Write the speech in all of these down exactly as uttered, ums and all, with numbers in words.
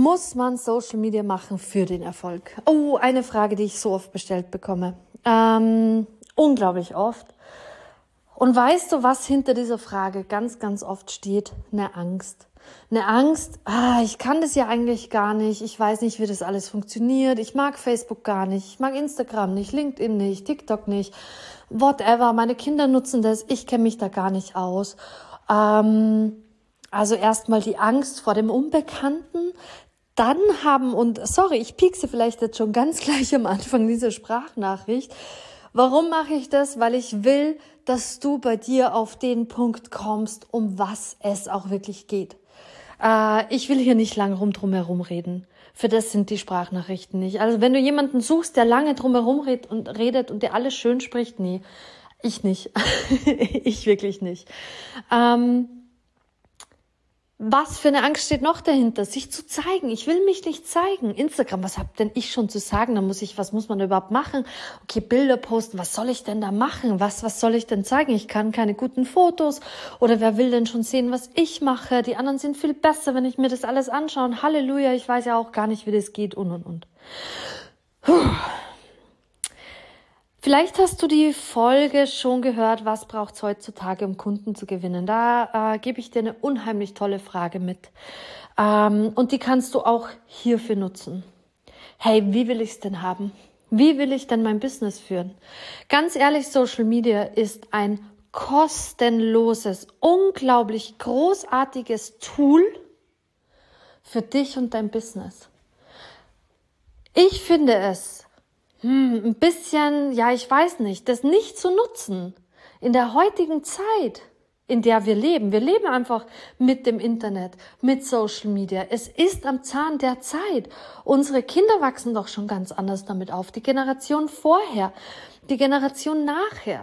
Muss man Social Media machen für den Erfolg? Oh, eine Frage, die ich so oft bestellt bekomme. Ähm, unglaublich oft. Und weißt du, was hinter dieser Frage ganz, ganz oft steht? Eine Angst. Eine Angst, ah, ich kann das ja eigentlich gar nicht, ich weiß nicht, wie das alles funktioniert, ich mag Facebook gar nicht, ich mag Instagram nicht, LinkedIn nicht, TikTok nicht, whatever, meine Kinder nutzen das, ich kenne mich da gar nicht aus. Ähm, also erstmal die Angst vor dem Unbekannten, dann haben, und sorry, ich piekse vielleicht jetzt schon ganz gleich am Anfang dieser Sprachnachricht, warum mache ich das? Weil ich will, dass du bei dir auf den Punkt kommst, um was es auch wirklich geht. Äh, ich will hier nicht lange rum drum herum reden. Für das sind die Sprachnachrichten nicht. Also wenn du jemanden suchst, der lange drum herum redet und, redet und der alles schön spricht, nee, ich nicht. Ich wirklich nicht. Ähm, Was für eine Angst steht noch dahinter? Sich zu zeigen. Ich will mich nicht zeigen. Instagram, was hab denn ich schon zu sagen? Da muss ich, was muss man da überhaupt machen? Okay, Bilder posten. Was soll ich denn da machen? Was, was soll ich denn zeigen? Ich kann keine guten Fotos. Oder wer will denn schon sehen, was ich mache? Die anderen sind viel besser, wenn ich mir das alles anschaue. Halleluja, ich weiß ja auch gar nicht, wie das geht und, und, und. Puh. Vielleicht hast du die Folge schon gehört, was braucht es heutzutage, um Kunden zu gewinnen. Da äh, gebe ich dir eine unheimlich tolle Frage mit. Ähm, und die kannst du auch hierfür nutzen. Hey, wie will ich es denn haben? Wie will ich denn mein Business führen? Ganz ehrlich, Social Media ist ein kostenloses, unglaublich großartiges Tool für dich und dein Business. Ich finde es Hm, ein bisschen, ja, ich weiß nicht, das nicht zu nutzen in der heutigen Zeit, in der wir leben. Wir leben einfach mit dem Internet, mit Social Media. Es ist am Zahn der Zeit. Unsere Kinder wachsen doch schon ganz anders damit auf. Die Generation vorher, die Generation nachher.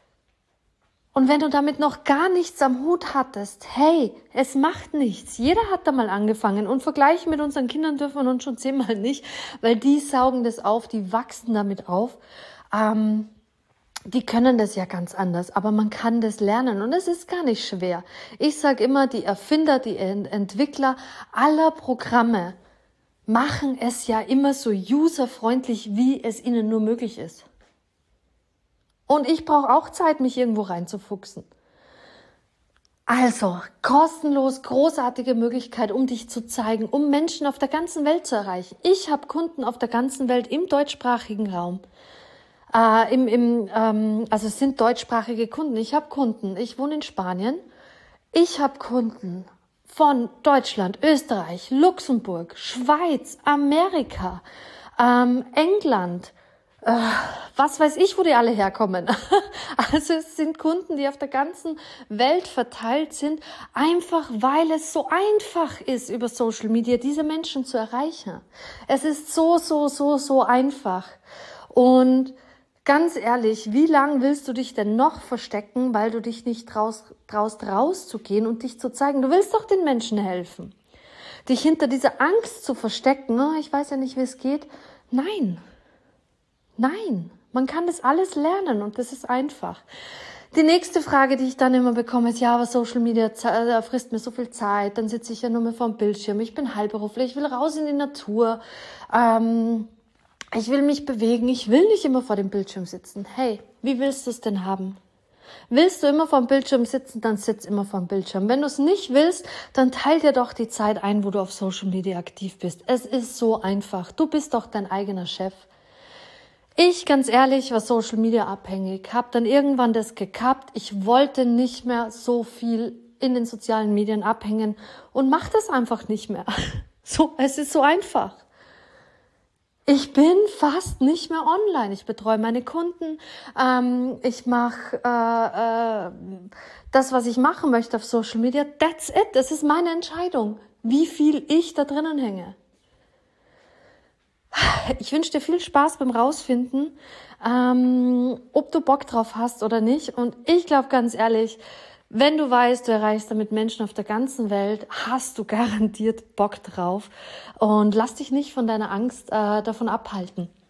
Und wenn du damit noch gar nichts am Hut hattest, hey, es macht nichts. Jeder hat da mal angefangen. Und vergleichen mit unseren Kindern dürfen wir uns schon zehnmal nicht, weil die saugen das auf, die wachsen damit auf. Ähm, die können das ja ganz anders, aber man kann das lernen und es ist gar nicht schwer. Ich sage immer, die Erfinder, die Entwickler aller Programme machen es ja immer so userfreundlich, wie es ihnen nur möglich ist. Und ich brauche auch Zeit, mich irgendwo reinzufuchsen. Also, kostenlos, großartige Möglichkeit, um dich zu zeigen, um Menschen auf der ganzen Welt zu erreichen. Ich habe Kunden auf der ganzen Welt im deutschsprachigen Raum. Äh, im, im, ähm, also es sind deutschsprachige Kunden. Ich habe Kunden. Ich wohne in Spanien. Ich habe Kunden von Deutschland, Österreich, Luxemburg, Schweiz, Amerika, ähm, England. Äh, was weiß ich, wo die alle herkommen. Also es sind Kunden, die auf der ganzen Welt verteilt sind, einfach weil es so einfach ist, über Social Media diese Menschen zu erreichen. Es ist so, so, so, so einfach. Und ganz ehrlich, wie lange willst du dich denn noch verstecken, weil du dich nicht traust, traust rauszugehen und dich zu zeigen? Du willst doch den Menschen helfen. Dich hinter dieser Angst zu verstecken, oh, ich weiß ja nicht, wie es geht. Nein. Nein, man kann das alles lernen und das ist einfach. Die nächste Frage, die ich dann immer bekomme, ist, ja, aber Social Media frisst mir so viel Zeit, dann sitze ich ja nur mehr vor dem Bildschirm, ich bin heilberuflich, ich will raus in die Natur, ähm, ich will mich bewegen, ich will nicht immer vor dem Bildschirm sitzen. Hey, wie willst du es denn haben? Willst du immer vor dem Bildschirm sitzen, dann sitz immer vor dem Bildschirm. Wenn du es nicht willst, dann teil dir doch die Zeit ein, wo du auf Social Media aktiv bist. Es ist so einfach, du bist doch dein eigener Chef. Ich, ganz ehrlich, war Social Media abhängig, habe dann irgendwann das gekappt. Ich wollte nicht mehr so viel in den sozialen Medien abhängen und mache das einfach nicht mehr. So, es ist so einfach. Ich bin fast nicht mehr online. Ich betreue meine Kunden. Ähm, ich mache äh, äh, das, was ich machen möchte auf Social Media. That's it. Das ist meine Entscheidung, wie viel ich da drinnen hänge. Ich wünsche dir viel Spaß beim Rausfinden, ähm, ob du Bock drauf hast oder nicht. Und ich glaube ganz ehrlich, wenn du weißt, du erreichst damit Menschen auf der ganzen Welt, hast du garantiert Bock drauf. Und lass dich nicht von deiner Angst äh, davon abhalten.